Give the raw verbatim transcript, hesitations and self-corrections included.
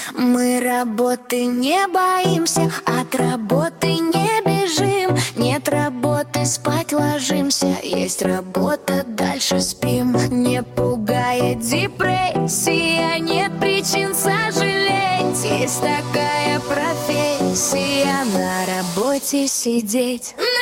Мы работы не боимся, от работы не бежим. Нет работы, спать ложимся, есть работа, дальше спим. Не пугает депрессия, нет причин сожалеть. Есть такая профессия — на работе сидеть.